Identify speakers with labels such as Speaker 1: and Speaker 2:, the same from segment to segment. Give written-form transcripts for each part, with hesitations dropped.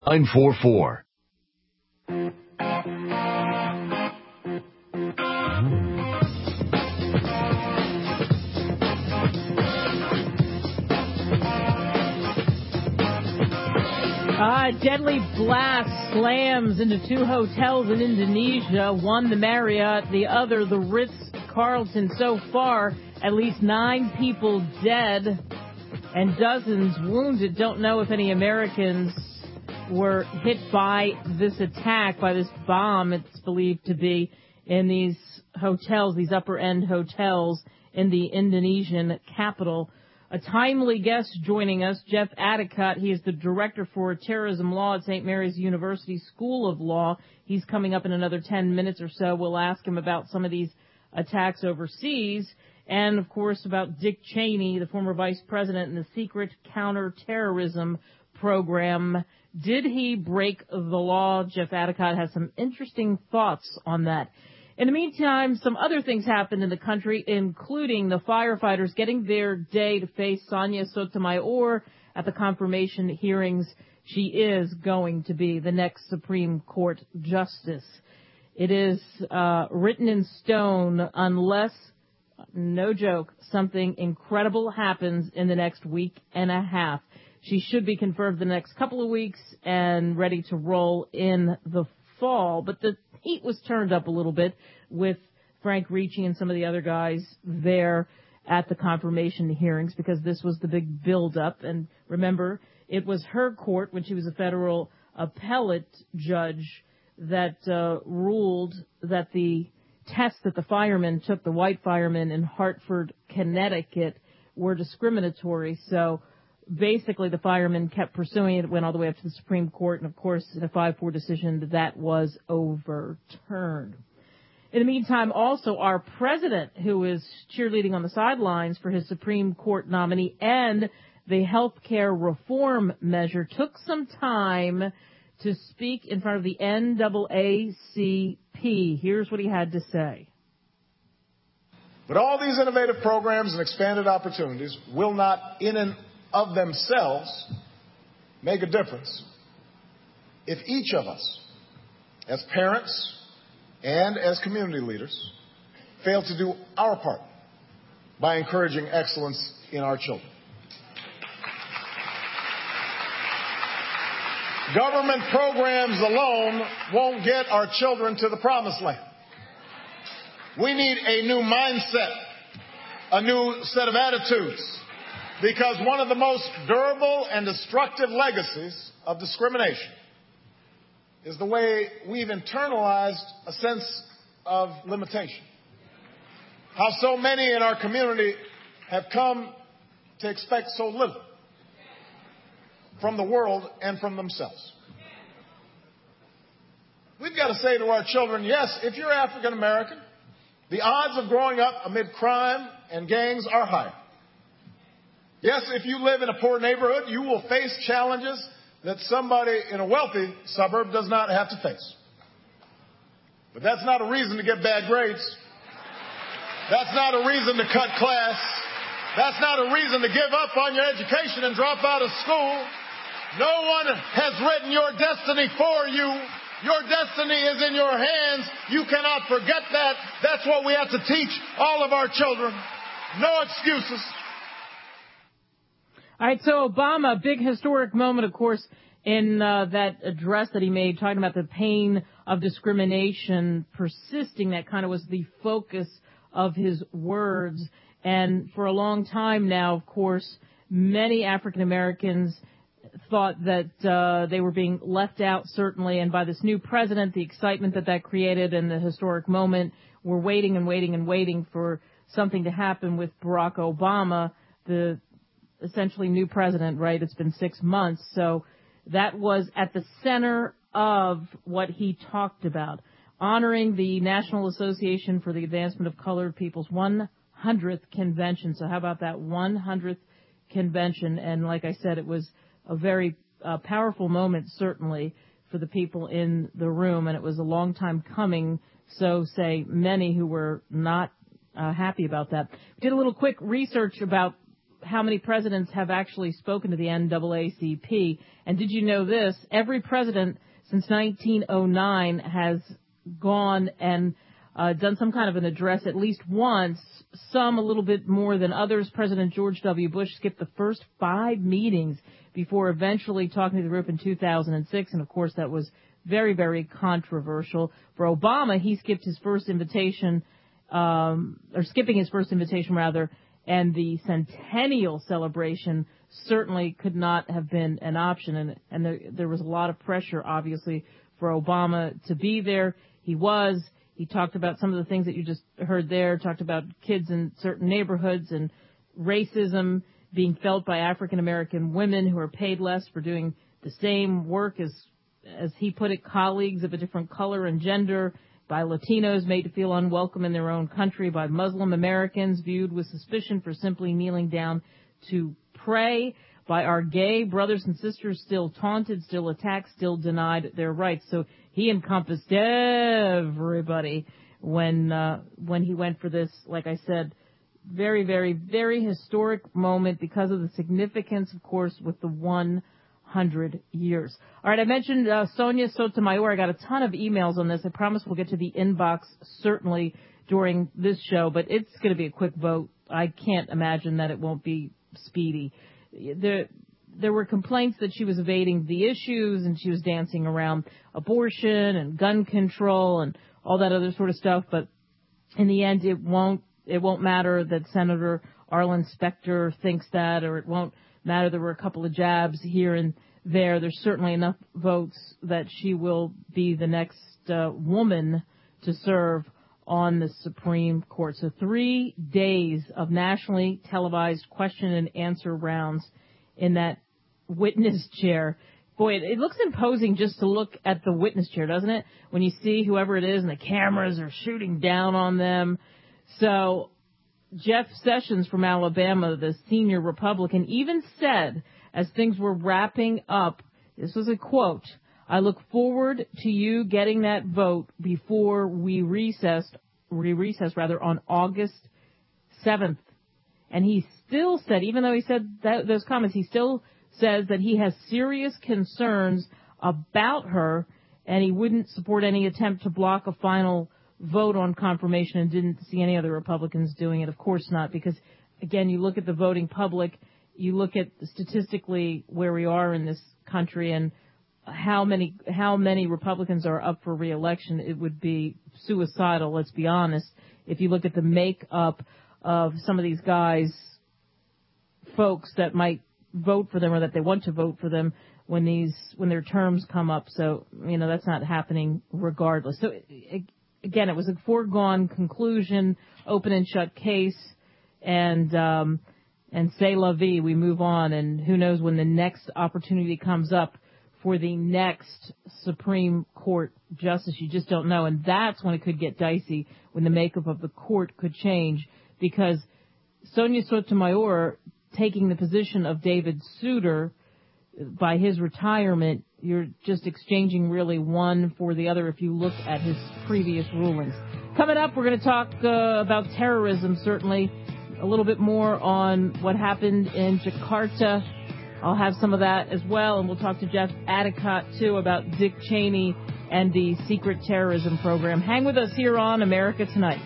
Speaker 1: 944.
Speaker 2: Deadly blast slams into two hotels in Indonesia, one the Marriott, the other the Ritz-Carlton. So far, at least 9 people dead and dozens wounded. Don't know if any Americans were hit by this attack, by this bomb, it's believed to be, in these hotels, these upper-end hotels in the Indonesian capital. A timely guest joining us, Jeff Atticott. He is the director for terrorism law at St. Mary's University School of Law. He's coming up in another 10 minutes or so. We'll ask him about some of these attacks overseas and, of course, about Dick Cheney, the former vice president in the secret counterterrorism program. Did he break the law? Jeff Atticott has some interesting thoughts on that. In the meantime, some other things happened in the country, including the firefighters getting their day to face Sonia Sotomayor at the confirmation hearings. She is going to be the next Supreme Court justice. It is written in stone unless, no joke, something incredible happens in the next week and a half. She should be confirmed the next couple of weeks and ready to roll in the fall. But the heat was turned up a little bit with Frank Ricci and some of the other guys there at the confirmation hearings because this was the big build-up. And remember, it was her court when she was a federal appellate judge that ruled that the tests that the firemen took, the white firemen in Hartford, Connecticut, were discriminatory. So basically, the firemen kept pursuing it. It went all the way up to the Supreme Court, and, of course, in a 5-4 decision, that was overturned. In the meantime, also, our president, who is cheerleading on the sidelines for his Supreme Court nominee and the health care reform measure, took some time to speak in front of the NAACP. Here's what he had to say.
Speaker 3: But all these innovative programs and expanded opportunities will not, in and of themselves, make a difference if each of us, as parents and as community leaders, fail to do our part by encouraging excellence in our children. Government programs alone won't get our children to the promised land. We need a new mindset, a new set of attitudes, because one of the most durable and destructive legacies of discrimination is the way we've internalized a sense of limitation. How so many in our community have come to expect so little from the world and from themselves. We've got to say to our children, yes, if you're African American, the odds of growing up amid crime and gangs are higher. Yes, if you live in a poor neighborhood, you will face challenges that somebody in a wealthy suburb does not have to face. But that's not a reason to get bad grades. That's not a reason to cut class. That's not a reason to give up on your education and drop out of school. No one has written your destiny for you. Your destiny is in your hands. You cannot forget that. That's what we have to teach all of our children. No excuses.
Speaker 2: All right, so Obama, big historic moment, of course, in that address that he made, talking about the pain of discrimination persisting. That kind of was the focus of his words. And for a long time now, of course, many African Americans thought that they were being left out, certainly. And by this new president, the excitement that created and the historic moment, we're waiting and waiting and waiting for something to happen with Barack Obama, the essentially new president, right? It's been 6 months. So that was at the center of what he talked about, honoring the National Association for the Advancement of Colored People's 100th convention. So how about that 100th convention? And like I said, it was a very powerful moment, certainly, for the people in the room. And it was a long time coming, so say many who were not happy about that. We did a little quick research about how many presidents have actually spoken to the NAACP. And did you know this? Every president since 1909 has gone and done some kind of an address at least once, some a little bit more than others. President George W. Bush skipped the first 5 meetings before eventually talking to the group in 2006, and of course that was very, very controversial. For Obama, he skipped his first invitation, skipping his first invitation rather, and the centennial celebration certainly could not have been an option, and there was a lot of pressure, obviously, for Obama to be there. He was. He talked about some of the things that you just heard there, talked about kids in certain neighborhoods and racism being felt by African-American women who are paid less for doing the same work as he put it, colleagues of a different color and gender, by Latinos made to feel unwelcome in their own country, by Muslim Americans viewed with suspicion for simply kneeling down to pray, by our gay brothers and sisters still taunted, still attacked, still denied their rights. So he encompassed everybody when he went for this, like I said, very, very, very historic moment because of the significance, of course, with the 100 years. All right, I mentioned Sonia Sotomayor. I got a ton of emails on this. I promise we'll get to the inbox certainly during this show, but it's going to be a quick vote. I can't imagine that it won't be speedy. There were complaints that she was evading the issues and she was dancing around abortion and gun control and all that other sort of stuff, but in the end it won't matter that Senator Arlen Specter thinks that, or it won't matter there were a couple of jabs here and there. There's certainly enough votes that she will be the next woman to serve on the Supreme Court. So 3 days of nationally televised question and answer rounds in that witness chair. Boy, it looks imposing just to look at the witness chair, doesn't it? When you see whoever it is and the cameras are shooting down on them. So Jeff Sessions from Alabama, the senior Republican, even said as things were wrapping up, this was a quote, "I look forward to you getting that vote before we recess on August 7th. And he still said, even though he said those comments, he still says that he has serious concerns about her and he wouldn't support any attempt to block a final vote on confirmation, and didn't see any other Republicans doing it. Of course not, because, again, you look at the voting public, you look at statistically where we are in this country and how many Republicans are up for re-election. It would be suicidal, let's be honest, if you look at the makeup of some of these guys, folks that might vote for them or that they want to vote for them when their terms come up. So, that's not happening regardless. So, again, it was a foregone conclusion, open and shut case, and c'est la vie, we move on, and who knows when the next opportunity comes up for the next Supreme Court justice. You just don't know, and that's when it could get dicey, when the makeup of the court could change, because Sonia Sotomayor taking the position of David Souter by his retirement, you're just exchanging really one for the other if you look at his previous rulings. Coming up, we're going to talk about terrorism, certainly, a little bit more on what happened in Jakarta. I'll have some of that as well, and we'll talk to Jeff Adicott, too, about Dick Cheney and the secret terrorism program. Hang with us here on America Tonight.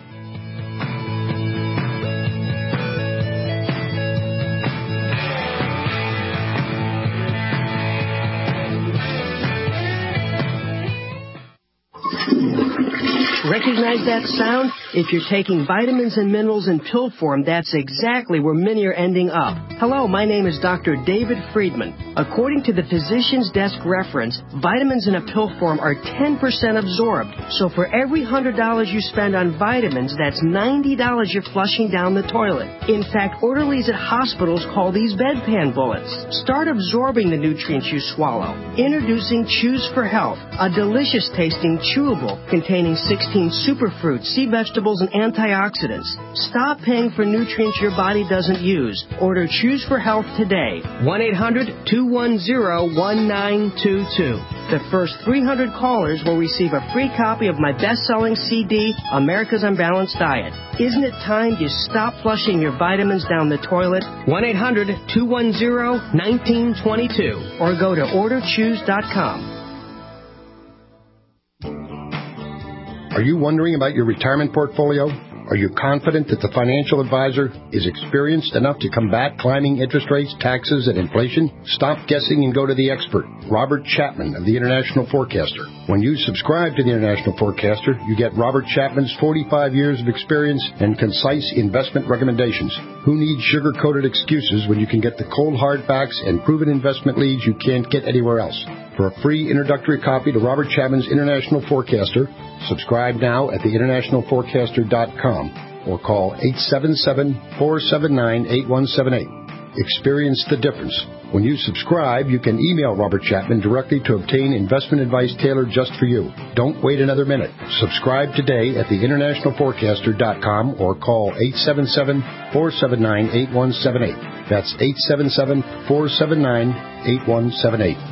Speaker 1: Recognize that sound? If you're taking vitamins and minerals in pill form, that's exactly where many are ending up. Hello, my name is Dr. David Friedman. According to the Physician's Desk reference, vitamins in a pill form are 10% absorbed. So for every $100 you spend on vitamins, that's $90 you're flushing down the toilet. In fact, orderlies at hospitals call these bedpan bullets. Start absorbing the nutrients you swallow. Introducing Choose for Health, a delicious tasting chewable Unstoppable, containing 16 superfruits, sea vegetables, and antioxidants. Stop paying for nutrients your body doesn't use. Order Choose for Health today. 1-800-210-1922. The first 300 callers will receive a free copy of my best-selling CD, America's Unbalanced Diet. Isn't it time you stop flushing your vitamins down the toilet? 1-800-210-1922 or go to orderchoose.com.
Speaker 4: Are you wondering about your retirement portfolio? Are you confident that the financial advisor is experienced enough to combat climbing interest rates, taxes, and inflation? Stop guessing and go to the expert, Robert Chapman of the International Forecaster. When you subscribe to the International Forecaster, you get Robert Chapman's 45 years of experience and concise investment recommendations. Who needs sugar-coated excuses when you can get the cold hard facts and proven investment leads you can't get anywhere else? For a free introductory copy to Robert Chapman's International Forecaster, subscribe now at theInternationalForecaster.com or call 877-479-8178. Experience the difference. When you subscribe, you can email Robert Chapman directly to obtain investment advice tailored just for you. Don't wait another minute. Subscribe today at theInternationalForecaster.com or call 877-479-8178. That's 877-479-8178.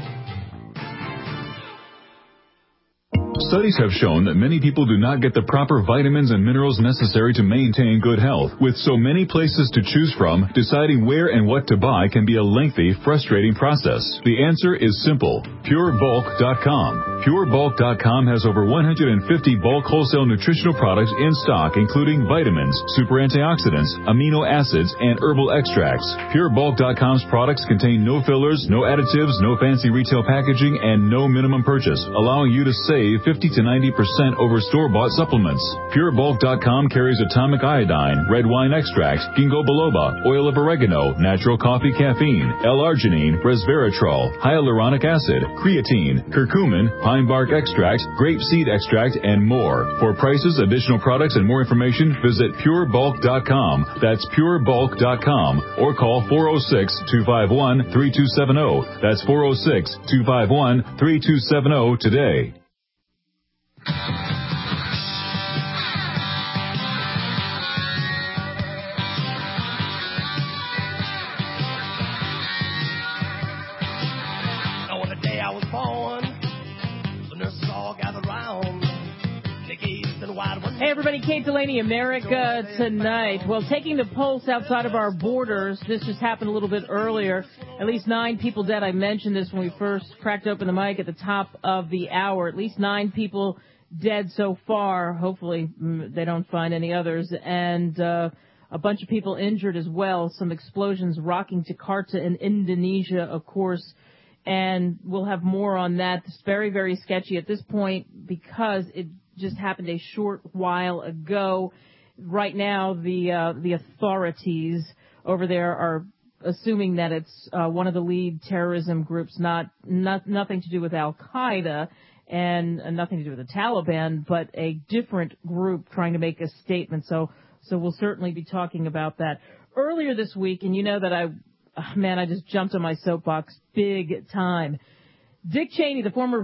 Speaker 5: Studies have shown that many people do not get the proper vitamins and minerals necessary to maintain good health. With so many places to choose from, deciding where and what to buy can be a lengthy, frustrating process. The answer is simple. PureBulk.com. PureBulk.com has over 150 bulk wholesale nutritional products in stock, including vitamins, super antioxidants, amino acids, and herbal extracts. PureBulk.com's products contain no fillers, no additives, no fancy retail packaging, and no minimum purchase, allowing you to save 50 to 90% over store-bought supplements. PureBulk.com carries atomic iodine, red wine extract, ginkgo biloba, oil of oregano, natural coffee caffeine, L-arginine, resveratrol, hyaluronic acid, creatine, curcumin, pine bark extract, grape seed extract, and more. For prices, additional products, and more information, visit PureBulk.com. That's PureBulk.com. Or call 406-251-3270. That's 406-251-3270 today.
Speaker 6: On the day I was born, the nurses all gathered round. They gazed in wide wonder.
Speaker 2: Hey everybody, Kate Delaney, America Tonight. Well, taking the pulse outside of our borders, this just happened a little bit earlier. At least 9 people dead. I mentioned this when we first cracked open the mic at the top of the hour. At least 9 people dead so far. Hopefully they don't find any others. And a bunch of people injured as well. Some explosions rocking Jakarta in Indonesia, of course. And we'll have more on that. It's very, very sketchy at this point because it just happened a short while ago. Right now, the authorities over there are assuming that it's one of the lead terrorism groups, nothing to do with Al-Qaeda and nothing to do with the Taliban, but a different group trying to make a statement. So we'll certainly be talking about that. Earlier this week, and you know that I just jumped on my soapbox big time. Dick Cheney, the former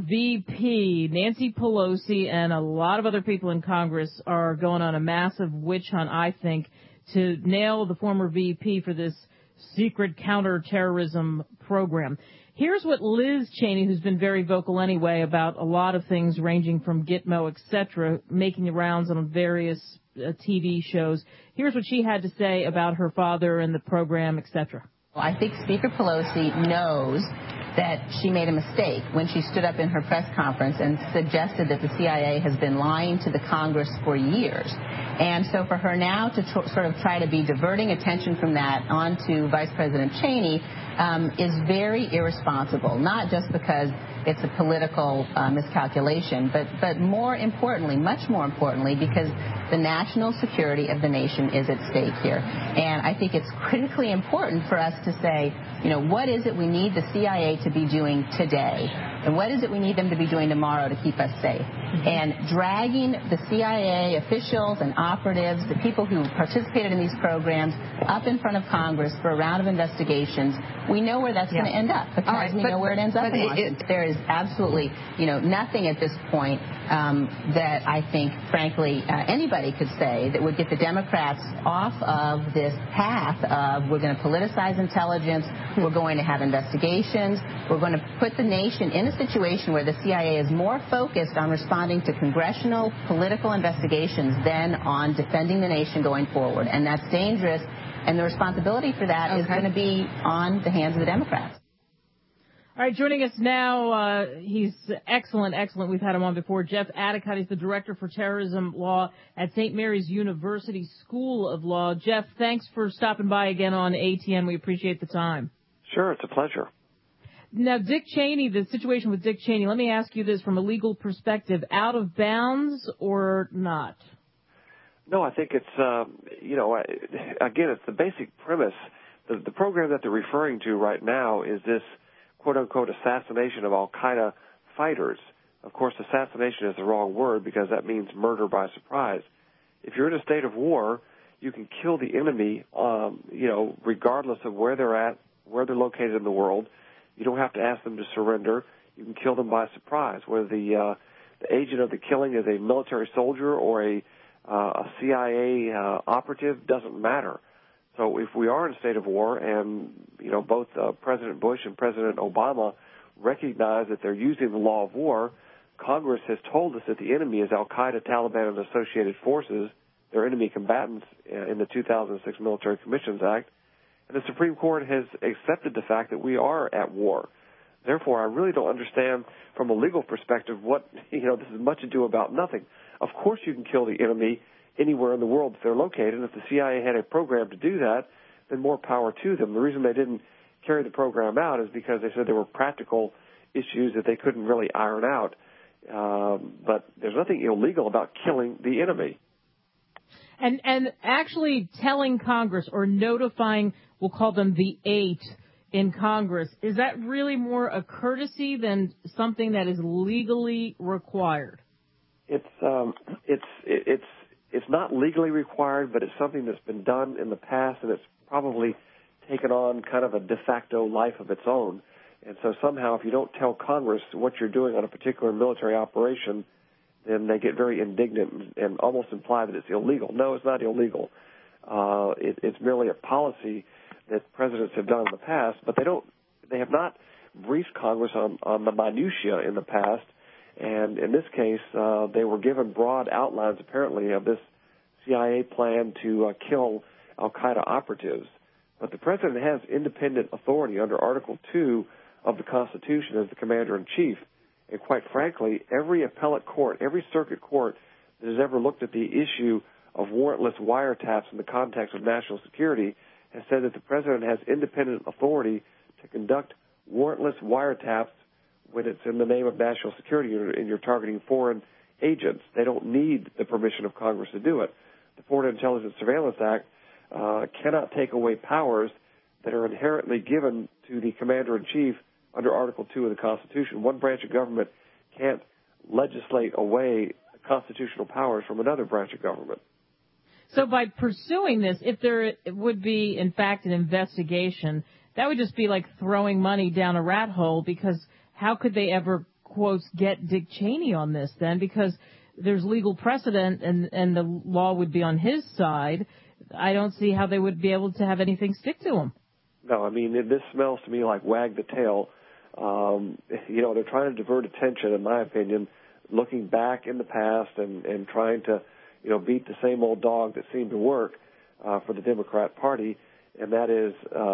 Speaker 2: VP, Nancy Pelosi, and a lot of other people in Congress are going on a massive witch hunt, I think, to nail the former VP for this secret counterterrorism program. Here's what Liz Cheney, who's been very vocal anyway about a lot of things ranging from Gitmo, etc., making the rounds on various TV shows. Here's what she had to say about her father and the program, etc.
Speaker 7: Well, I think Speaker Pelosi knows that she made a mistake when she stood up in her press conference and suggested that the CIA has been lying to the Congress for years. And so for her now to sort of try to be diverting attention from that onto Vice President Cheney is very irresponsible, not just because it's a political miscalculation, but more importantly, much more importantly, because the national security of the nation is at stake here. And I think it's critically important for us to say, what is it we need the CIA to be doing today? And what is it we need them to be doing tomorrow to keep us safe? And dragging the CIA officials and operatives, the people who participated in these programs, up in front of Congress for a round of investigations, we know where that's going to end up, because we know where it ends up in Washington. There is absolutely, nothing at this point that I think, frankly, anybody could say that would get the Democrats off of this path of we're going to politicize intelligence, we're going to have investigations, we're going to put the nation in a situation where the CIA is more focused on responding to congressional political investigations than on defending the nation going forward. And that's dangerous, and the responsibility for that is going to be on the hands of the Democrats.
Speaker 2: All right, joining us now, he's excellent. We've had him on before. Jeff Adicott, he's the Director for Terrorism Law at St. Mary's University School of Law. Jeff, thanks for stopping by again on ATN. We appreciate the time.
Speaker 8: Sure, it's a pleasure.
Speaker 2: Now, Dick Cheney, the situation with Dick Cheney, let me ask you this from a legal perspective, out of bounds or not?
Speaker 8: No, I think it's, again, it's the basic premise. The program that they're referring to right now is this quote-unquote assassination of al-Qaeda fighters. Of course, assassination is the wrong word because that means murder by surprise. If you're in a state of war, you can kill the enemy, regardless of where they're at, where they're located in the world. You don't have to ask them to surrender. You can kill them by surprise. Whether the agent of the killing is a military soldier or a CIA operative doesn't matter. So if we are in a state of war, and both President Bush and President Obama recognize that they're using the law of war, Congress has told us that the enemy is al-Qaeda, Taliban, and associated forces, their enemy combatants in the 2006 Military Commissions Act, and the Supreme Court has accepted the fact that we are at war. Therefore, I really don't understand from a legal perspective what, this is much ado about nothing. Of course you can kill the enemy anywhere in the world that they're located, and if the CIA had a program to do that, then more power to them. The reason they didn't carry the program out is because they said there were practical issues that they couldn't really iron out. But there's nothing illegal about killing the enemy.
Speaker 2: And actually telling Congress or notifying, we'll call them the 8 in Congress, is that really more a courtesy than something that is legally required?
Speaker 8: It's not legally required, but it's something that's been done in the past, and it's probably taken on kind of a de facto life of its own. And so somehow if you don't tell Congress what you're doing on a particular military operation, then they get very indignant and almost imply that it's illegal. No, it's not illegal. It's merely a policy that presidents have done in the past, but they have not briefed Congress on the minutiae in the past. And in this case, they were given broad outlines, apparently, of this CIA plan to kill al-Qaeda operatives. But the president has independent authority under Article 2 of the Constitution as the commander-in-chief. And quite frankly, every appellate court, every circuit court that has ever looked at the issue of warrantless wiretaps in the context of national security has said that the president has independent authority to conduct warrantless wiretaps when it's in the name of national security and you're targeting foreign agents. They don't need the permission of Congress to do it. The Foreign Intelligence Surveillance Act cannot take away powers that are inherently given to the commander-in-chief under Article 2 of the Constitution. One branch of government can't legislate away constitutional powers from another branch of government.
Speaker 2: So by pursuing this, if there would be, in fact, an investigation, that would just be like throwing money down a rat hole, because how could they ever, quotes, get Dick Cheney on this then? Because there's legal precedent and the law would be on his side. I don't see how they would be able to have anything stick to him.
Speaker 8: No, I mean, this smells to me like wag the tail. They're trying to divert attention, in my opinion, looking back in the past and trying to, beat the same old dog that seemed to work for the Democrat Party, and that is,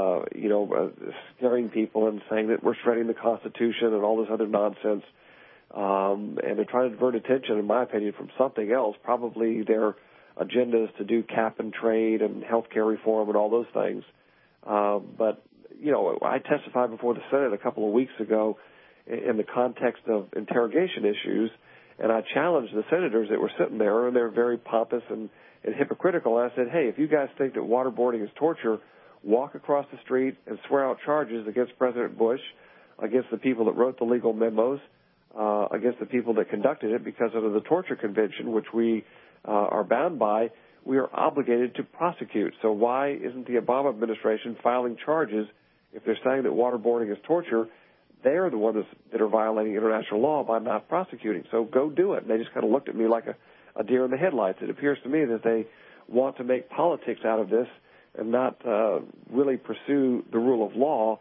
Speaker 8: scaring people and saying that we're shredding the Constitution and all this other nonsense. And they're trying to divert attention, in my opinion, from something else. Probably their agenda is to do cap and trade and health care reform and all those things. But I testified before the Senate a couple of weeks ago in the context of interrogation issues, and I challenged the senators that were sitting there, and they're very pompous and hypocritical. And I said, hey, if you guys think that waterboarding is torture, walk across the street and swear out charges against President Bush, against the people that wrote the legal memos, against the people that conducted it, because under the Torture Convention, which we are bound by, we are obligated to prosecute. So why isn't the Obama administration filing charges if they're saying that waterboarding is torture? They are the ones that are violating international law by not prosecuting. So go do it. And they just kind of looked at me like a deer in the headlights. It appears to me that they want to make politics out of this and not really pursue the rule of law,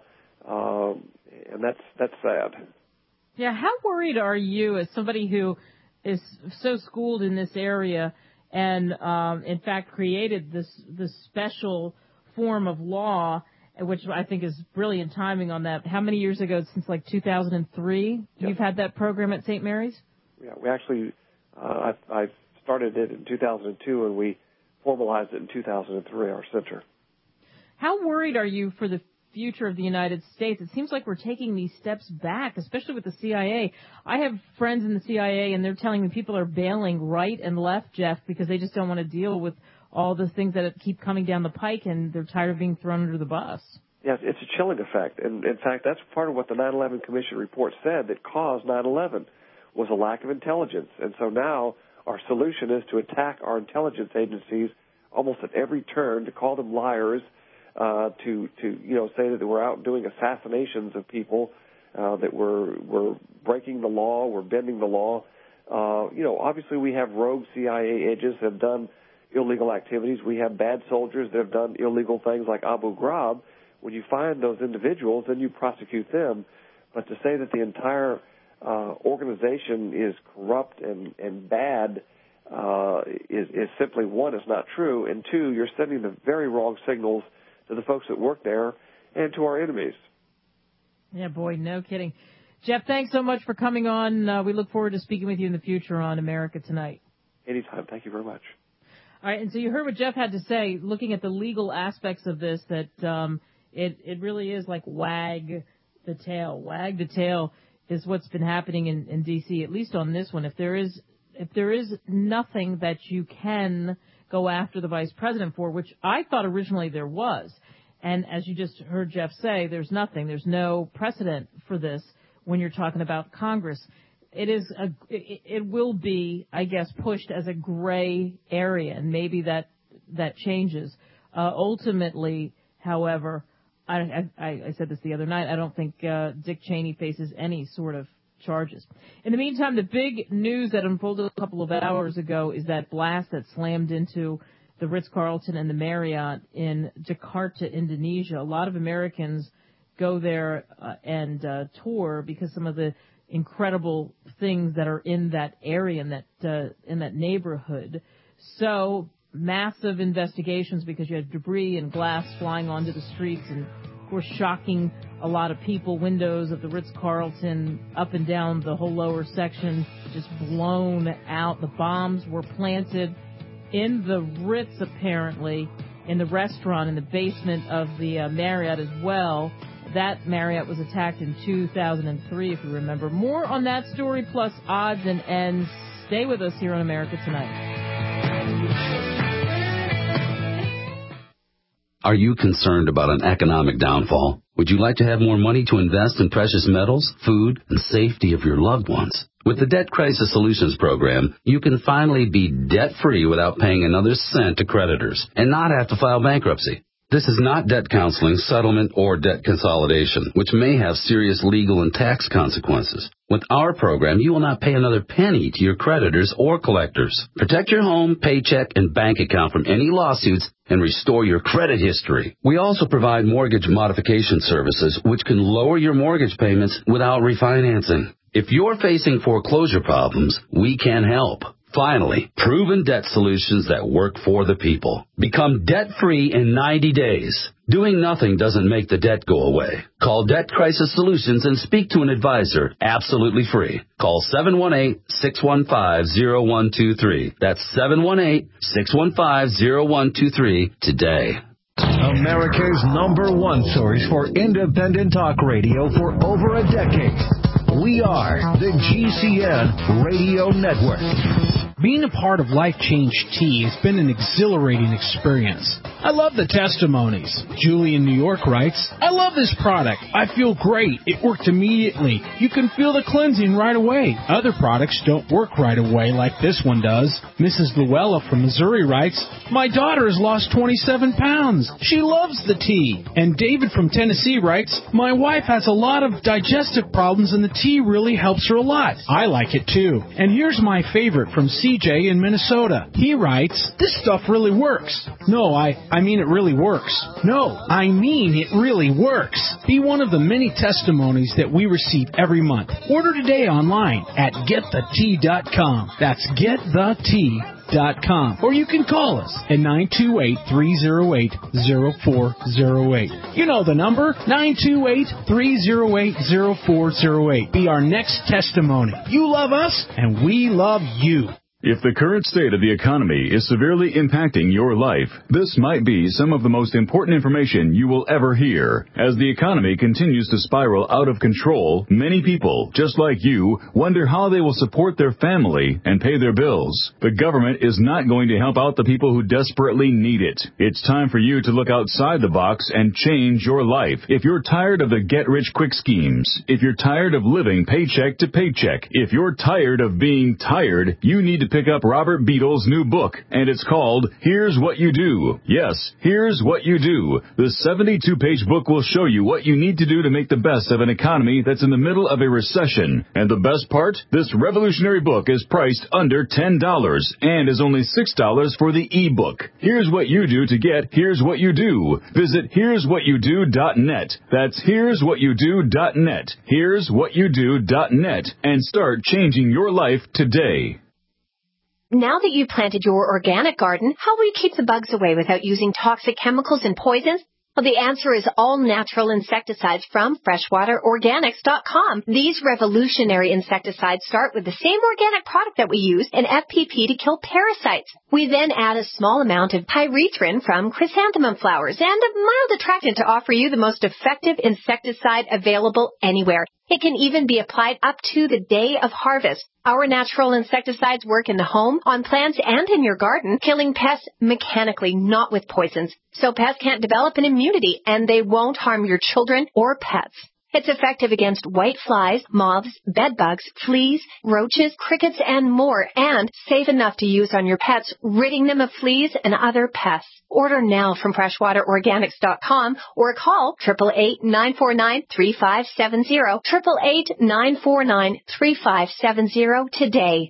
Speaker 8: and that's sad.
Speaker 2: Yeah, how worried are you as somebody who is so schooled in this area and, in fact, created this special form of law, which I think is brilliant timing on that. How many years ago? Since like 2003,
Speaker 8: Yes.
Speaker 2: You've had that program at St. Mary's?
Speaker 8: Yeah, we actually, I started it in 2002, and we formalized it in 2003, our center.
Speaker 2: How worried are you for the future of the United States? It seems like we're taking these steps back, especially with the CIA. I have friends in the CIA, and they're telling me people are bailing right and left, Jeff, because they just don't want to deal with all the things that keep coming down the pike, and they're tired of being thrown under the bus.
Speaker 8: Yes, it's a chilling effect. And, in fact, that's part of what the 9/11 Commission report said that caused 9/11 was a lack of intelligence. And so now our solution is to attack our intelligence agencies almost at every turn, to call them liars, to say that we're out doing assassinations of people, that we're breaking the law, we're bending the law. Obviously we have rogue CIA agents that have done illegal activities. We have bad soldiers that have done illegal things like Abu Ghraib. When you find those individuals, then you prosecute them. But to say that the entire organization is corrupt and bad is simply, one, it's not true, and two, you're sending the very wrong signals to the folks that work there and to our enemies.
Speaker 2: Yeah, boy, no kidding. Jeff, thanks so much for coming on. We look forward to speaking with you in the future on America Tonight.
Speaker 8: Anytime. Thank you very much.
Speaker 2: All right, and so you heard what Jeff had to say, looking at the legal aspects of this, that it really is like wag the tail. Wag the tail is what's been happening in D.C., at least on this one. If there is nothing that you can go after the vice president for, which I thought originally there was, and as you just heard Jeff say, there's nothing. There's no precedent for this when you're talking about Congress. It will be, I guess, pushed as a gray area, and maybe that changes. Ultimately, however, I said this the other night, I don't think Dick Cheney faces any sort of charges. In the meantime, the big news that unfolded a couple of hours ago is that blast that slammed into the Ritz-Carlton and the Marriott in Jakarta, Indonesia. A lot of Americans go there and tour because some of the incredible things that are in that area, in that neighborhood. So massive investigations because you had debris and glass flying onto the streets and, of course, shocking a lot of people. Windows of the Ritz-Carlton up and down the whole lower section just blown out. The bombs were planted in the Ritz, apparently, in the restaurant, in the basement of the Marriott as well. That Marriott was attacked in 2003, if you remember. More on that story, plus odds and ends. Stay with us here on America Tonight.
Speaker 9: Are you concerned about an economic downfall? Would you like to have more money to invest in precious metals, food, and safety of your loved ones? With the Debt Crisis Solutions Program, you can finally be debt-free without paying another cent to creditors and not have to file bankruptcy. This is not debt counseling, settlement, or debt consolidation, which may have serious legal and tax consequences. With our program, you will not pay another penny to your creditors or collectors. Protect your home, paycheck, and bank account from any lawsuits and restore your credit history. We also provide mortgage modification services, which can lower your mortgage payments without refinancing. If you're facing foreclosure problems, we can help. Finally, proven debt solutions that work for the people. Become debt-free in 90 days. Doing nothing doesn't make the debt go away. Call Debt Crisis Solutions and speak to an advisor absolutely free. Call 718-615-0123. That's 718-615-0123 today.
Speaker 10: America's #1 source for independent talk radio for over a decade. We are the GCN Radio Network.
Speaker 11: Being a part of Life Change Tea has been an exhilarating experience. I love the testimonies. Julie in New York writes, I love this product. I feel great. It worked immediately. You can feel the cleansing right away. Other products don't work right away like this one does. Mrs. Luella from Missouri writes, my daughter has lost 27 pounds. She loves the tea. And David from Tennessee writes, my wife has a lot of digestive problems and the tea really helps her a lot. I like it too. And here's my favorite from CJ in Minnesota. He writes, this stuff really works. No, I mean it really works. No, I mean it really works. Be one of the many testimonies that we receive every month. Order today online at getthetea.com. That's getthetea.com. Or you can call us at 928-308-0408. You know the number, 928-308-0408. Be our next testimony. You love us, and we love you.
Speaker 5: If the current state of the economy is severely impacting your life, this might be some of the most important information you will ever hear. As the economy continues to spiral out of control, many people, just like you, wonder how they will support their family and pay their bills. The government is not going to help out the people who desperately need it. It's time for you to look outside the box and change your life. If you're tired of the get-rich-quick schemes, if you're tired of living paycheck to paycheck, if you're tired of being tired, you need to pick up Robert Beadle's new book, and it's called Here's What You Do. Yes, Here's What You Do. The 72-page book will show you what you need to do to make the best of an economy that's in the middle of a recession. And the best part? This revolutionary book is priced under $10 and is only $6 for the e-book. Here's what you do to get Here's What You Do. Visit here'swhatyoudo.net. That's here'swhatyoudo.net. Here'swhatyoudo.net and start changing your life today.
Speaker 12: Now that you've planted your organic garden, how will you keep the bugs away without using toxic chemicals and poisons? Well, the answer is all natural insecticides from freshwaterorganics.com. These revolutionary insecticides start with the same organic product that we use in FPP to kill parasites. We then add a small amount of pyrethrin from chrysanthemum flowers and a mild attractant to offer you the most effective insecticide available anywhere. It can even be applied up to the day of harvest. Our natural insecticides work in the home, on plants, and in your garden, killing pests mechanically, not with poisons. So pests can't develop an immunity, and they won't harm your children or pets. It's effective against white flies, moths, bedbugs, fleas, roaches, crickets, and more, and safe enough to use on your pets, ridding them of fleas and other pests. Order now from freshwaterorganics.com or call 888-949-3570, 888-949-3570 today.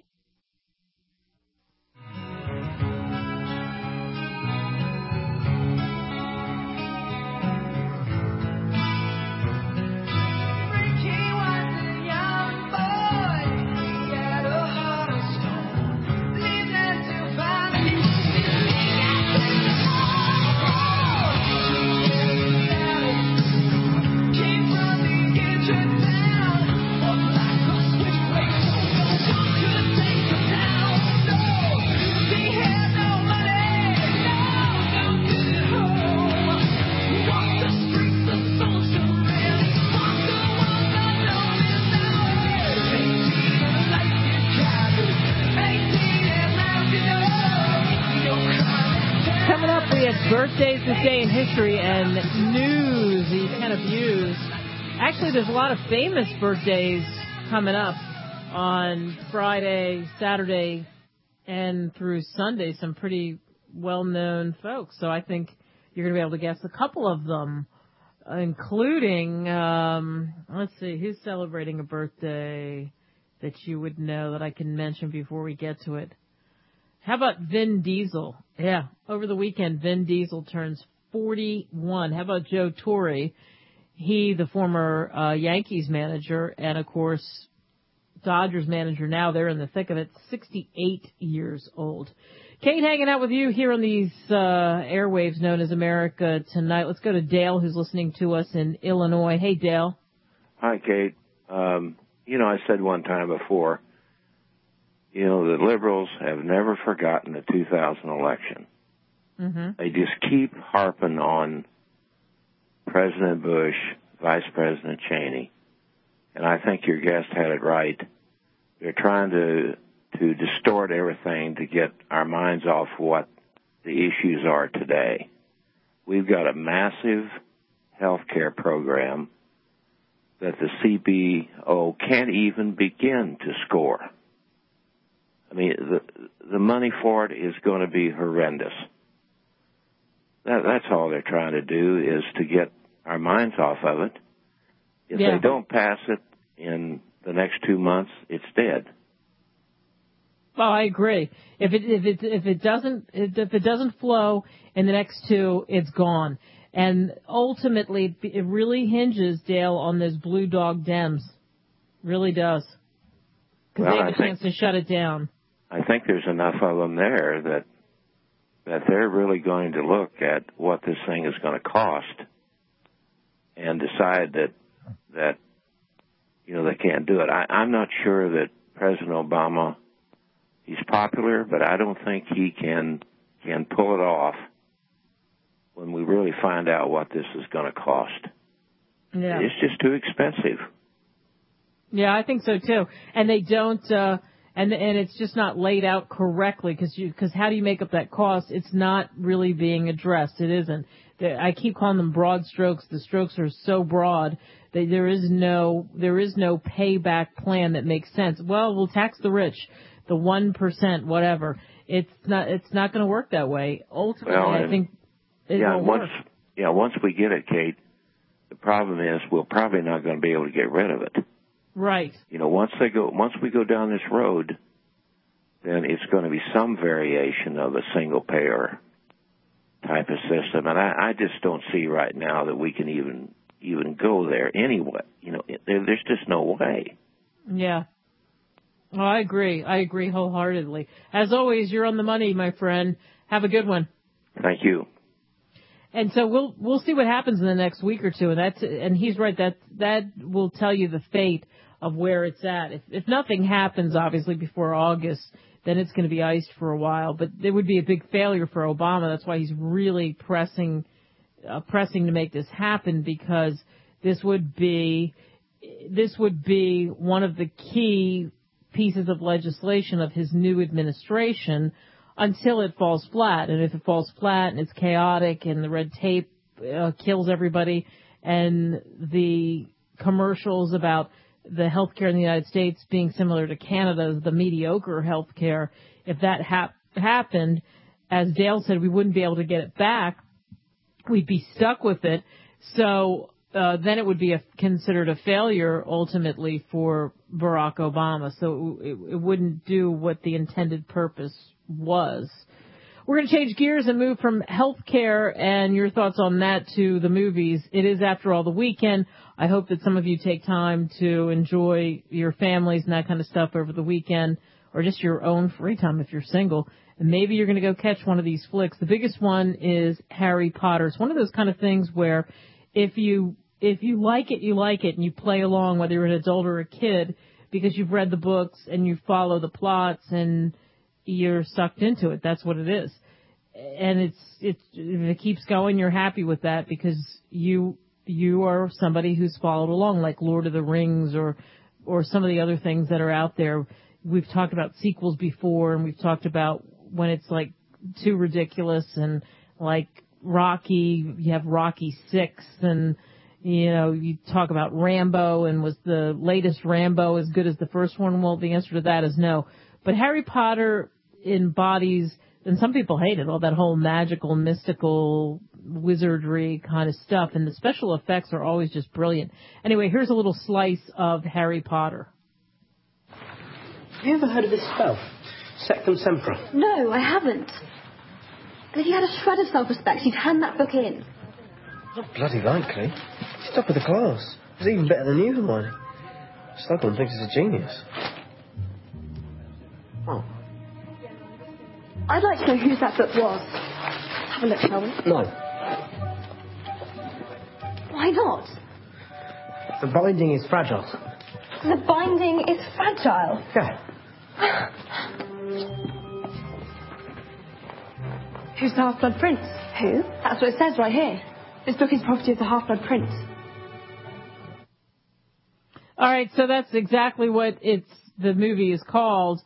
Speaker 2: Birthdays this day in history and news you can abuse. Actually, there's a lot of famous birthdays coming up on Friday, Saturday, and through Sunday. Some pretty well-known folks. So I think you're going to be able to guess a couple of them, including, let's see, who's celebrating a birthday that you would know that I can mention before we get to it. How about Vin Diesel? Yeah, over the weekend, Vin Diesel turns 41. How about Joe Torre? He, the former Yankees manager, and, of course, Dodgers manager now. They're in the thick of it, 68 years old. Kate hanging out with you here on these airwaves known as America Tonight. Let's go to Dale, who's listening to us in Illinois. Hey, Dale.
Speaker 13: Hi, Kate. I said one time before, the liberals have never forgotten the 2000 election. Mm-hmm. They just keep harping on President Bush, Vice President Cheney. And I think your guest had it right. They're trying to distort everything to get our minds off what the issues are today. we've got a massive health care program that the CBO can't even begin to score. I mean, the money for it is going to be horrendous. That's all they're trying to do, is to get our minds off of it. If they don't pass it in the next 2 months, it's dead.
Speaker 2: Well, I agree. If it doesn't flow in the next 2, it's gone. And ultimately, it really hinges, Dale, on those blue dog Dems. Really does. Because they have a chance to shut it down.
Speaker 13: I think there's enough of them there that they're really going to look at what this thing is going to cost and decide that they can't do it. I'm not sure that President Obama, he's popular, but I don't think he can pull it off when we really find out what this is going to cost.
Speaker 2: Yeah.
Speaker 13: It's just too expensive.
Speaker 2: Yeah, I think so too. And they don't, and it's just not laid out correctly, because how do you make up that cost? It's not really being addressed. It isn't. I keep calling them broad strokes. The strokes are so broad that there is no payback plan that makes sense. Well, we'll tax the rich, the 1%, whatever. It's not going to work that way. Ultimately, I think.
Speaker 13: Once we get it, Kate, the problem is we're probably not going to be able to get rid of it.
Speaker 2: Right.
Speaker 13: Once we go down this road, then it's going to be some variation of a single payer type of system, and I just don't see right now that we can even go there anyway. There's just no way.
Speaker 2: Yeah. Well, I agree wholeheartedly. As always, you're on the money, my friend. Have a good one.
Speaker 13: Thank you.
Speaker 2: And so we'll see what happens in the next week or two, and he's right, that will tell you the fate of where it's at. If nothing happens, obviously, before August, then it's going to be iced for a while. But it would be a big failure for Obama. That's why he's really pressing to make this happen, because this would be one of the key pieces of legislation of his new administration, until it falls flat. And if it falls flat and it's chaotic and the red tape kills everybody, and the commercials about the healthcare in the United States being similar to Canada's, the mediocre healthcare, if that happened, as Dale said, we wouldn't be able to get it back. We'd be stuck with it. So then it would be considered a failure ultimately for Barack Obama. So it wouldn't do what the intended purpose was. We're going to change gears and move from healthcare and your thoughts on that to the movies. It is, after all, the weekend. I hope that some of you take time to enjoy your families and that kind of stuff over the weekend, or just your own free time if you're single. And maybe you're going to go catch one of these flicks. The biggest one is Harry Potter. It's one of those kind of things where if you like it, you like it, and you play along, whether you're an adult or a kid, because you've read the books and you follow the plots and you're sucked into it. That's what it is. And if it keeps going, you're happy with that, because you are somebody who's followed along, like Lord of the Rings or some of the other things that are out there. We've talked about sequels before, and we've talked about when it's like too ridiculous, and like Rocky, you have Rocky 6, and you talk about Rambo, and was the latest Rambo as good as the first one? Well, the answer to that is no. But Harry Potter embodies, and some people hate it, all that whole magical, mystical, wizardry kind of stuff, and the special effects are always just brilliant. Anyway, here's a little slice of Harry Potter.
Speaker 14: Have you ever heard of this spell? Sectum Sempra?
Speaker 15: No, I haven't. But if you had a shred of self-respect, you'd hand that book in.
Speaker 14: Not bloody likely. He's top of the class. He's even better than you, Hermione. Slughorn thinks he's a genius. Oh.
Speaker 15: I'd like to know whose that book was. Have a look, shall we?
Speaker 14: No.
Speaker 15: Why not?
Speaker 14: The binding is fragile.
Speaker 15: The binding is fragile?
Speaker 14: Yeah.
Speaker 15: Who's the Half-Blood Prince? Who? That's what it says right here. This book is property of the Half-Blood Prince.
Speaker 2: All right, so that's exactly what the movie is called,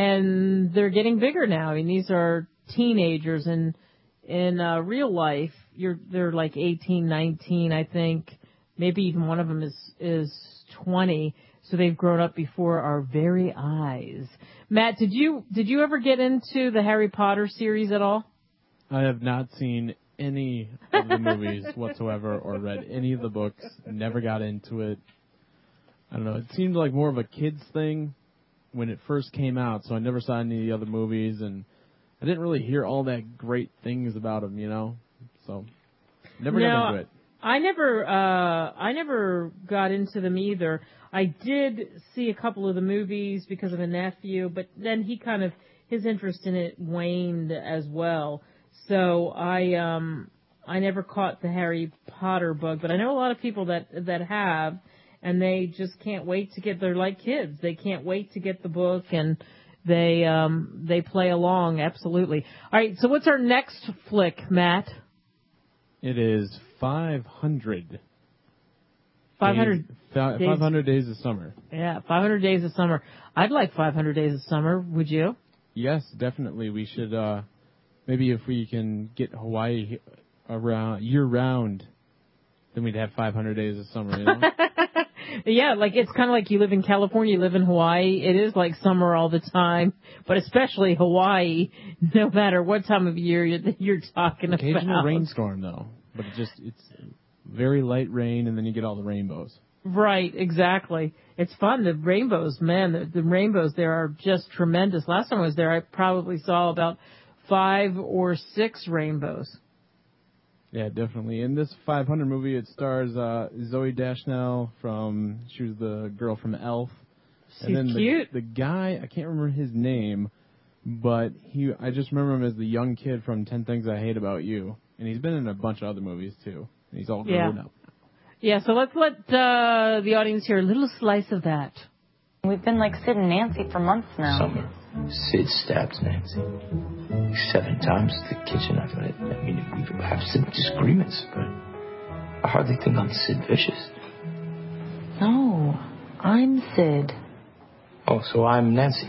Speaker 2: and they're getting bigger now. I mean, these are teenagers, and in real life, they're like 18, 19, I think. Maybe even one of them is 20. So they've grown up before our very eyes. Matt, did you ever get into the Harry Potter series at all?
Speaker 16: I have not seen any of the movies whatsoever or read any of the books. Never got into it. I don't know. It seemed like more of a kid's thing when it first came out, so I never saw any of the other movies, and I didn't really hear all that great things about them, So never got into it.
Speaker 2: I never got into them either. I did see a couple of the movies because of a nephew, but then his interest in it waned as well. So I never caught the Harry Potter bug, but I know a lot of people that have, and they just can't wait to get. They're like kids; they can't wait to get the book, and they play along. Absolutely. All right. So what's our next flick, Matt?
Speaker 16: It is 500.
Speaker 2: 500
Speaker 16: Days of Summer.
Speaker 2: Yeah, 500 Days of Summer. I'd like 500 Days of Summer. Would you?
Speaker 16: Yes, definitely. We should. Maybe if we can get Hawaii around year-round, then we'd have 500 days of summer,
Speaker 2: Yeah, like it's kind of like you live in California, you live in Hawaii. It is like summer all the time, but especially Hawaii, no matter what time of year you're talking about.
Speaker 16: Occasional rainstorm, though, but it's very light rain, and then you get all the rainbows.
Speaker 2: Right, exactly. It's fun. The rainbows, man, the rainbows there are just tremendous. Last time I was there, I probably saw about 5 or 6 rainbows.
Speaker 16: Yeah, definitely. In this 500 movie, it stars Zooey Deschanel she was the girl from Elf.
Speaker 2: She's cute.
Speaker 16: The guy, I can't remember his name, but I just remember him as the young kid from 10 Things I Hate About You. And he's been in a bunch of other movies, too. And he's all grown up.
Speaker 2: Yeah, so let's let the audience hear a little slice of that.
Speaker 17: We've been like Sid and Nancy for months now.
Speaker 18: Summer. Sid stabbed Nancy 7 times in the kitchen. I mean, we have some disagreements, but I hardly think I'm Sid Vicious.
Speaker 17: No, I'm Sid.
Speaker 18: Oh, so I'm Nancy.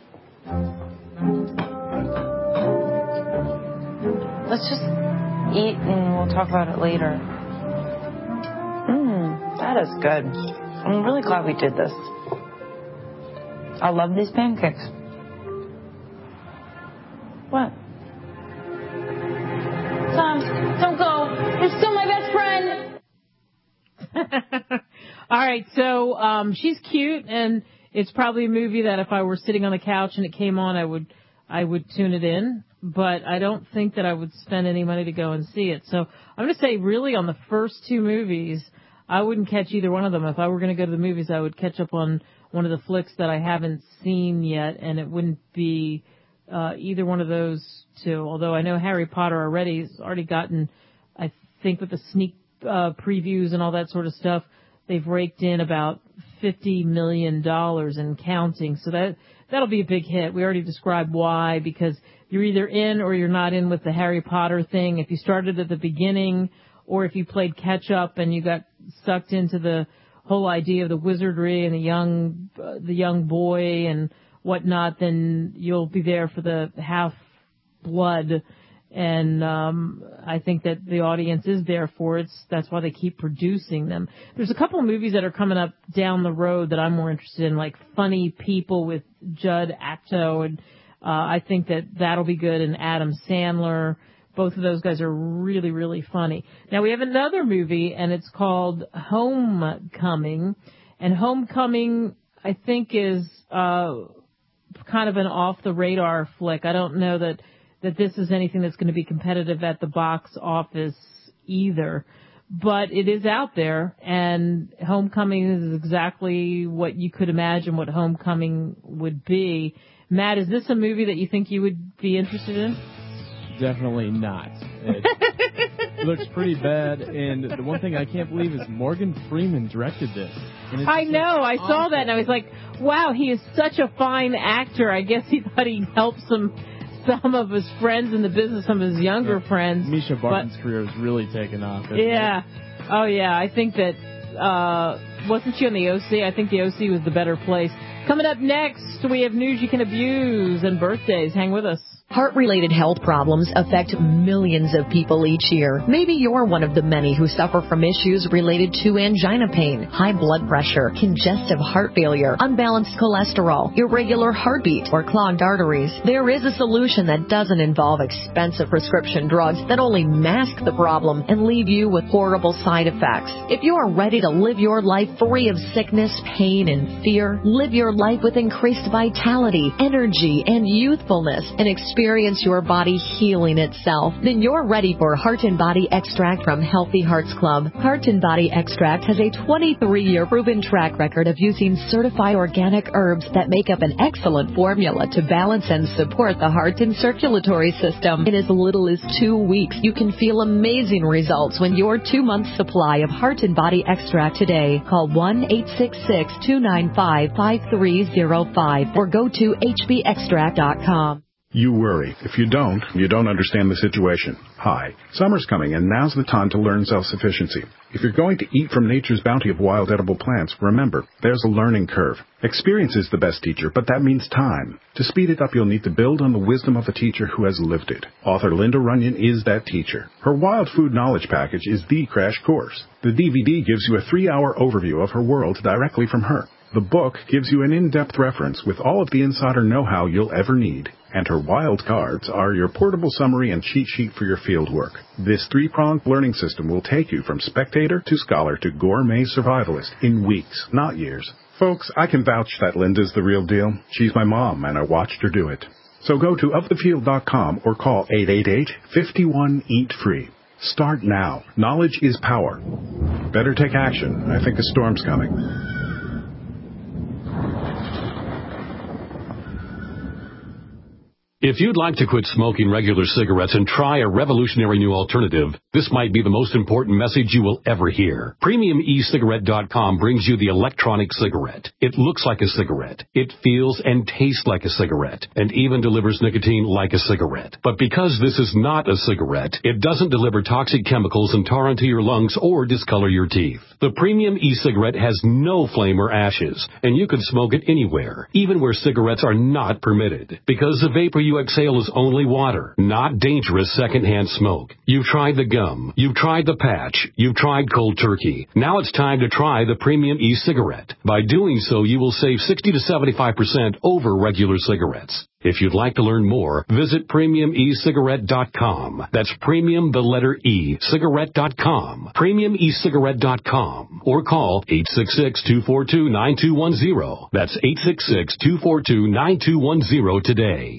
Speaker 17: Let's just eat and we'll talk about it later. That is good. I'm really glad we did this. I love these pancakes. What? Tom, don't go. You're still my best friend.
Speaker 2: All right, so she's cute, and it's probably a movie that if I were sitting on the couch and it came on, I would tune it in. But I don't think that I would spend any money to go and see it. So I'm going to say, really, on the first 2 movies, I wouldn't catch either one of them. If I were going to go to the movies, I would catch up on one of the flicks that I haven't seen yet, and it wouldn't be either one of those 2. Although I know Harry Potter has already gotten, I think with the sneak previews and all that sort of stuff, they've raked in about $50 million and counting. So that'll be a big hit. We already described why, because you're either in or you're not in with the Harry Potter thing. If you started at the beginning, or if you played catch up and you got sucked into the whole idea of the wizardry and the young boy and whatnot, then you'll be there for the half-blood. And I think that the audience is there for it. That's why they keep producing them. There's a couple of movies that are coming up down the road that I'm more interested in, like Funny People with Judd Apatow, and I think that'll be good, and Adam Sandler. Both of those guys are really, really funny. Now, we have another movie, and it's called Homecoming. And Homecoming, I think, is kind of an off-the-radar flick. I don't know that this is anything that's going to be competitive at the box office either. But it is out there, and Homecoming is exactly what you could imagine what Homecoming would be. Matt, is this a movie that you think you would be interested in?
Speaker 16: Definitely not. It looks pretty bad, and the one thing I can't believe is Morgan Freeman directed this.
Speaker 2: I know, I saw that, and I was like, wow, he is such a fine actor. I guess he thought he'd help some of his friends in the business, some of his younger friends.
Speaker 16: Misha Barton's career has really taken off.
Speaker 2: Yeah. Oh, yeah, I think that, wasn't she on the OC? I think the OC was the better place. Coming up next, we have news you can abuse and birthdays. Hang with us.
Speaker 19: Heart-related health problems affect millions of people each year. Maybe you're one of the many who suffer from issues related to angina pain, high blood pressure, congestive heart failure, unbalanced cholesterol, irregular heartbeat, or clogged arteries. There is a solution that doesn't involve expensive prescription drugs that only mask the problem and leave you with horrible side effects. If you are ready to live your life free of sickness, pain, and fear, live your life with increased vitality, energy, and youthfulness, and experience your body healing itself, then you're ready for Heart and Body Extract from Healthy Hearts Club. Heart and Body Extract has a 23-year proven track record of using certified organic herbs that make up an excellent formula to balance and support the heart and circulatory system. In as little as 2 weeks, you can feel amazing results when your 2-month supply of Heart and Body Extract today. Call 1-866-295-5305 or go to hbextract.com.
Speaker 20: You worry. If you don't understand the situation. Hi, summer's coming, and now's the time to learn self-sufficiency. If you're going to eat from nature's bounty of wild edible plants, remember, there's a learning curve. Experience is the best teacher, but that means time. To speed it up, you'll need to build on the wisdom of a teacher who has lived it. Author Linda Runyon is that teacher. Her Wild Food Knowledge Package is the crash course. The DVD gives you a 3-hour overview of her world directly from her. The book gives you an in-depth reference with all of the insider know-how you'll ever need. And her wild cards are your portable summary and cheat sheet for your field work. This 3-pronged learning system will take you from spectator to scholar to gourmet survivalist in weeks, not years. Folks, I can vouch that Linda's the real deal. She's my mom, and I watched her do it. So go to ofthefield.com or call 888-51-EAT-FREE. Start now. Knowledge is power. Better take action. I think a storm's coming.
Speaker 21: If you'd like to quit smoking regular cigarettes and try a revolutionary new alternative, this might be the most important message you will ever hear. PremiumECigarette.com brings you the electronic cigarette. It looks like a cigarette. It feels and tastes like a cigarette, and even delivers nicotine like a cigarette. But because this is not a cigarette, it doesn't deliver toxic chemicals and tar into your lungs or discolor your teeth. The Premium e-cigarette has no flame or ashes, and you can smoke it anywhere, even where cigarettes are not permitted, because the vapor you exhale is only water, not dangerous secondhand smoke. You've tried the gum, you've tried the patch, you've tried cold turkey. Now it's time to try the Premium e-cigarette. By doing so, you will save 60 to 75% over regular cigarettes. If you'd like to learn more, visit PremiumECigarette.com. That's premium, the letter E, cigarette.com. PremiumECigarette.com. Or call 866-242-9210. That's 866-242-9210 today.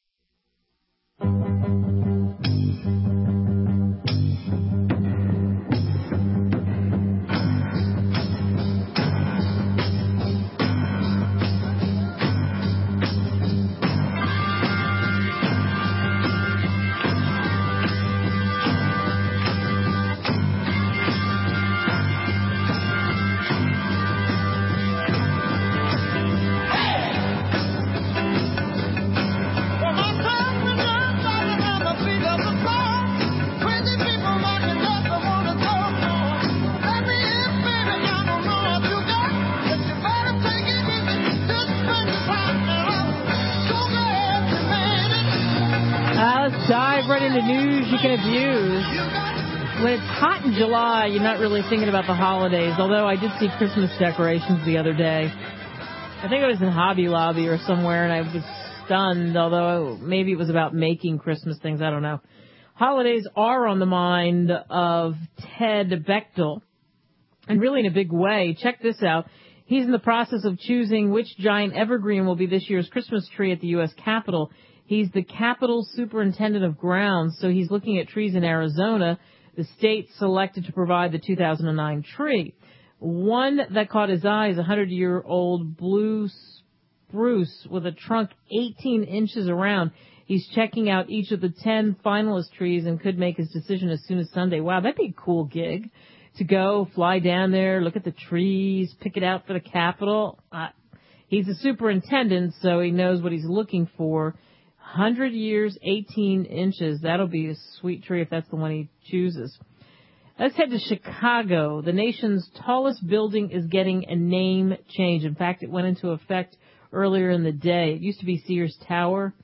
Speaker 2: News you can abuse. When it's hot in July, you're not really thinking about the holidays, although I did see Christmas decorations the other day. I think I was in Hobby Lobby or somewhere, and I was stunned, although maybe it was about making Christmas things. I don't know. Holidays are on the mind of Ted Bechtel, and really in a big way. Check this out. He's in the process of choosing which giant evergreen will be this year's Christmas tree at the U.S. Capitol. He's the Capitol Superintendent of Grounds, so he's looking at trees in Arizona. The state selected to provide the 2009 tree. One that caught his eye is a 100-year-old blue spruce with a trunk 18 inches around. He's checking out each of the 10 finalist trees and could make his decision as soon as Sunday. Wow, that'd be a cool gig to go, fly down there, look at the trees, pick it out for the Capitol. He's a superintendent, so he knows what he's looking for. 100 years, 18 inches. That'll be a sweet tree if that's the one he chooses. Let's head to Chicago. The nation's tallest building is getting a name change. In fact, it went into effect earlier in the day. It used to be Sears Tower.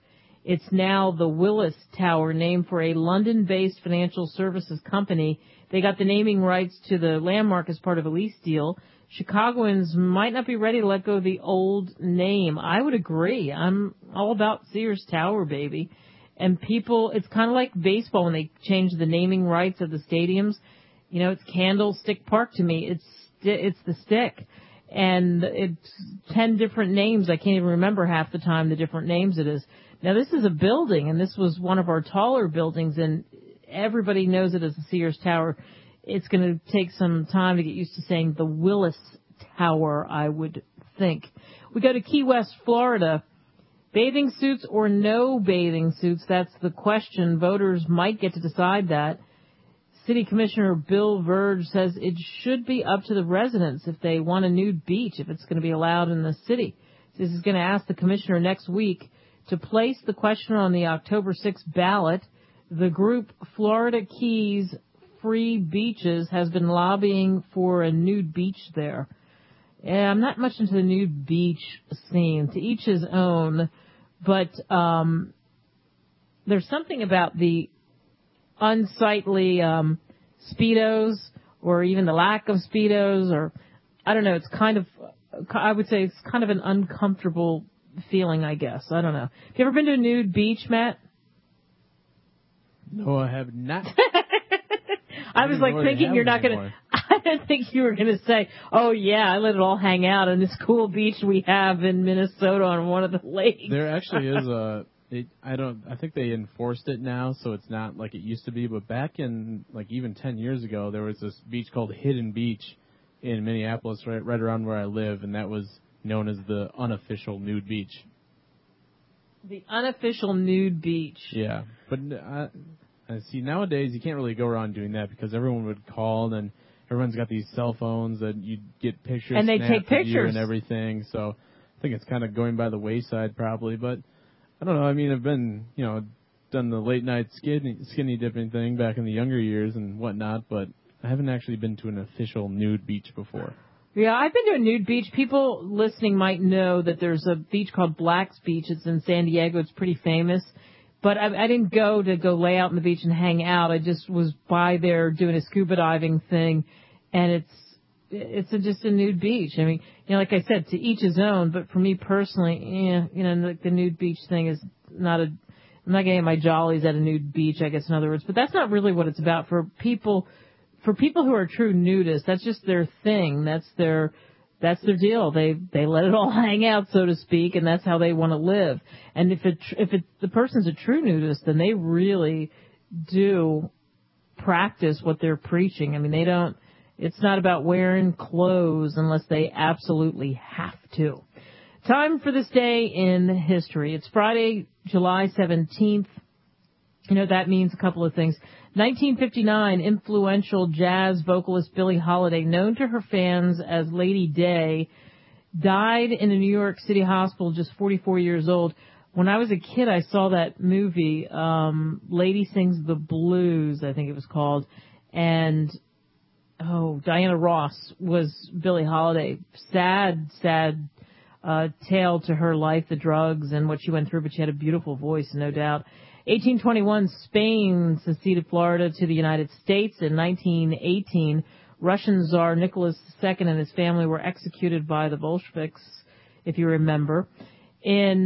Speaker 2: It's now the Willis Tower, named for a London-based financial services company. They got the naming rights to the landmark as part of a lease deal. Chicagoans might not be ready to let go of the old name. I would agree. I'm all about Sears Tower, baby. And people, it's kind of like baseball when they change the naming rights of the stadiums. You know, it's Candlestick Park to me. It's the stick. And it's 10 different names. I can't even remember half the time the different names it is. Now, this is a building, and this was one of our taller buildings, and everybody knows it as the Sears Tower. It's going to take some time to get used to saying the Willis Tower, I would think. We go to Key West, Florida. Bathing suits or no bathing suits, that's the question. Voters might get to decide that. City Commissioner Bill Verge says it should be up to the residents if they want a nude beach, if it's going to be allowed in the city. This is going to ask the commissioner next week to place the question on the October 6th ballot. The group Florida Keys Free Beaches has been lobbying for a nude beach there. Yeah, I'm not much into the nude beach scene. To each his own. But there's something about the unsightly Speedos, or even the lack of Speedos, or I don't know. It's kind of, I would say it's kind of an uncomfortable feeling, I guess. I don't know. Have you ever been to a nude beach, Matt?
Speaker 16: No, I have not.
Speaker 2: I was like thinking you're not going to, I didn't think you were going to say, oh yeah, I let it all hang out on this cool beach we have in Minnesota on one of the lakes.
Speaker 16: There actually is I think they enforced it now, so it's not like it used to be, but back in, like, even 10 years ago, there was this beach called Hidden Beach in Minneapolis, right around where I live, and that was known as the unofficial nude beach.
Speaker 2: The unofficial nude beach.
Speaker 16: Yeah, but I see nowadays you can't really go around doing that because everyone would call, and everyone's got these cell phones that you get pictures
Speaker 2: and they take pictures
Speaker 16: and everything. So I think it's kind of going by the wayside probably, but I don't know. I mean, I've been, done the late night skinny dipping thing back in the younger years and whatnot, but I haven't actually been to an official nude beach before.
Speaker 2: Yeah, I've been to a nude beach. People listening might know that there's a beach called Black's Beach. It's in San Diego. It's pretty famous. But I didn't go lay out on the beach and hang out. I just was by there doing a scuba diving thing, and it's just a nude beach. I mean, like I said, to each his own. But for me personally, the nude beach thing is not I'm not getting my jollies at a nude beach, I guess, in other words. But that's not really what it's about for people. For people who are true nudists, that's just their thing. That's their deal. They let it all hang out, so to speak, and that's how they want to live. And if the person's a true nudist, then they really do practice what they're preaching. I mean, it's not about wearing clothes unless they absolutely have to. Time for this day in history. It's Friday, July 17th. That means a couple of things. 1959, influential jazz vocalist Billie Holiday, known to her fans as Lady Day, died in a New York City hospital just 44 years old. When I was a kid, I saw that movie, Lady Sings the Blues, I think it was called, and Diana Ross was Billie Holiday. Sad tale to her life, the drugs and what she went through, but she had a beautiful voice, no doubt. 1821, Spain seceded Florida to the United States. In 1918, Russian Tsar Nicholas II and his family were executed by the Bolsheviks, if you remember. In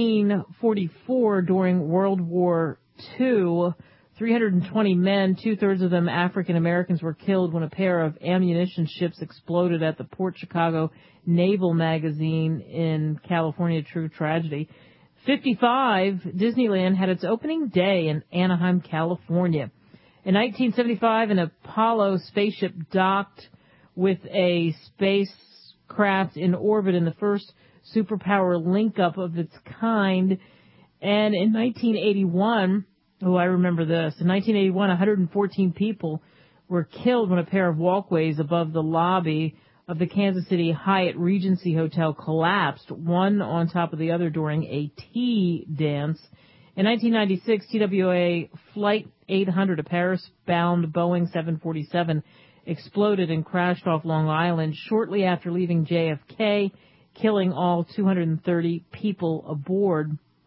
Speaker 2: 1944, during World War II, 320 men, two-thirds of them African Americans, were killed when a pair of ammunition ships exploded at the Port Chicago Naval Magazine in California. True tragedy. 55, Disneyland had its opening day in Anaheim, California. In 1975, an Apollo spaceship docked with a spacecraft in orbit in the first superpower link-up of its kind. And in 1981, I remember this, in 1981, 114 people were killed when a pair of walkways above the lobby of the Kansas City Hyatt Regency Hotel collapsed, one on top of the other during a tea dance. In 1996, TWA Flight 800, a Paris-bound Boeing 747, exploded and crashed off Long Island shortly after leaving JFK, killing all 230 people aboard.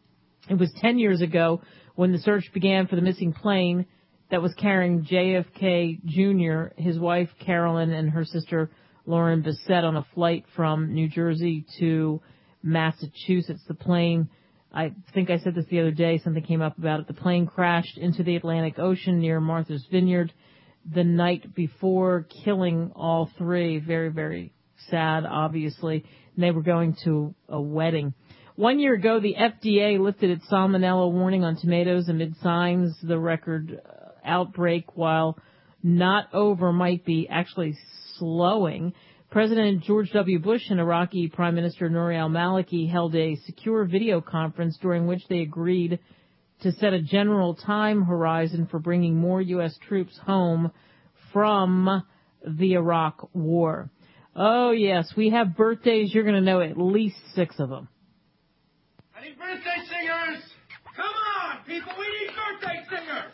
Speaker 2: It was 10 years ago when the search began for the missing plane that was carrying JFK Jr., his wife Carolyn, and her sister Lauren Bissett on a flight from New Jersey to Massachusetts. The plane, I think I said this the other day, something came up about it. The plane crashed into the Atlantic Ocean near Martha's Vineyard the night before, killing all three. Very, very sad, obviously. And they were going to a wedding. 1 year ago, the FDA lifted its salmonella warning on tomatoes amid signs the record outbreak, while not over, might be actually slowing. President George W. Bush and Iraqi Prime Minister Nouri al-Maliki held a secure video conference during which they agreed to set a general time horizon for bringing more U.S. troops home from the Iraq War. Oh, yes, we have birthdays. You're going to know at least 6 of them.
Speaker 6: I need birthday singers! Come on, people, we need birthday singers!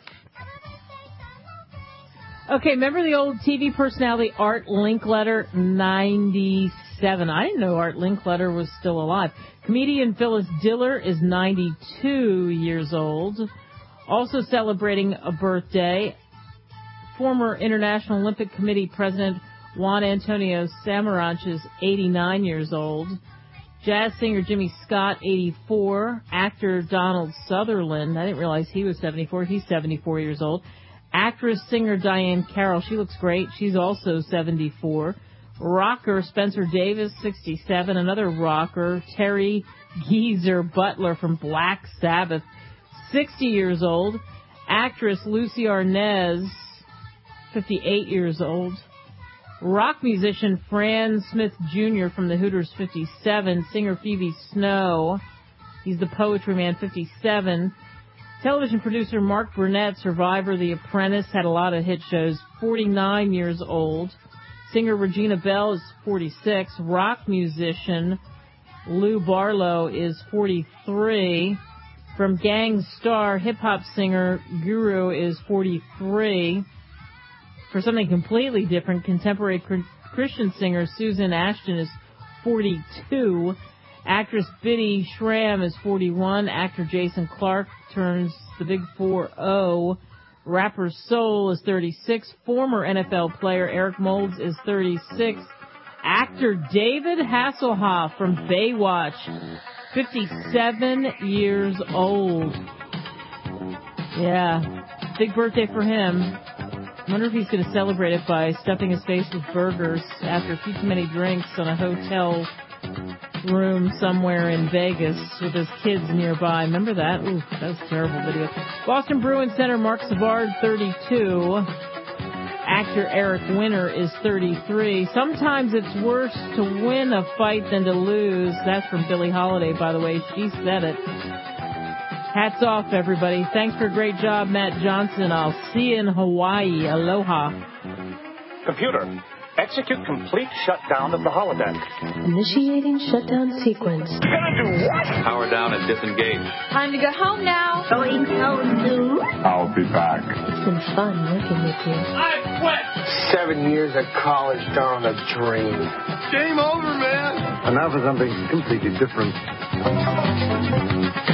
Speaker 2: Okay, remember the old TV personality Art Linkletter? 97. I didn't know Art Linkletter was still alive. Comedian Phyllis Diller is 92 years old. Also celebrating a birthday, former International Olympic Committee President Juan Antonio Samaranch is 89 years old. Jazz singer Jimmy Scott, 84. Actor Donald Sutherland, I didn't realize he was 74. He's 74 years old. Actress, singer Diane Carroll, she looks great. She's also 74. Rocker Spencer Davis, 67. Another rocker, Terry Geezer Butler from Black Sabbath, 60 years old. Actress Lucy Arnaz, 58 years old. Rock musician Fran Smith Jr. from the Hooters, 57. Singer Phoebe Snow, he's the Poetry Man, 57. Television producer Mark Burnett, Survivor, The Apprentice, had a lot of hit shows, 49 years old. Singer Regina Bell is 46. Rock musician Lou Barlow is 43. From Gang Starr, hip-hop singer Guru is 43. For something completely different, contemporary Christian singer Susan Ashton is 42. Actress Biddy Schramm is 41. Actor Jason Clarke turns the big 4-0. Rapper Soul is 36. Former NFL player Eric Moulds is 36. Actor David Hasselhoff from Baywatch, 57 years old. Yeah, big birthday for him. I wonder if he's going to celebrate it by stuffing his face with burgers after a few too many drinks on a hotel room somewhere in Vegas with his kids nearby. Remember that? Ooh, that was a terrible video. Boston Bruins center Mark Savard, 32. Actor Eric Winter is 33. Sometimes it's worse to win a fight than to lose. That's from Billie Holiday, by the way. She said it. Hats off, everybody. Thanks for a great job, Matt Johnson. I'll see you in Hawaii. Aloha.
Speaker 3: Computer, execute complete shutdown of the holodeck.
Speaker 22: Initiating shutdown sequence.
Speaker 3: Gonna do what?
Speaker 23: Power down and disengage.
Speaker 22: Time to go home now. Going home soon.
Speaker 23: I'll be back.
Speaker 22: It's been fun working with you.
Speaker 3: I quit!
Speaker 14: 7 years of college down a drain.
Speaker 3: Game over, man!
Speaker 24: And now for something completely different.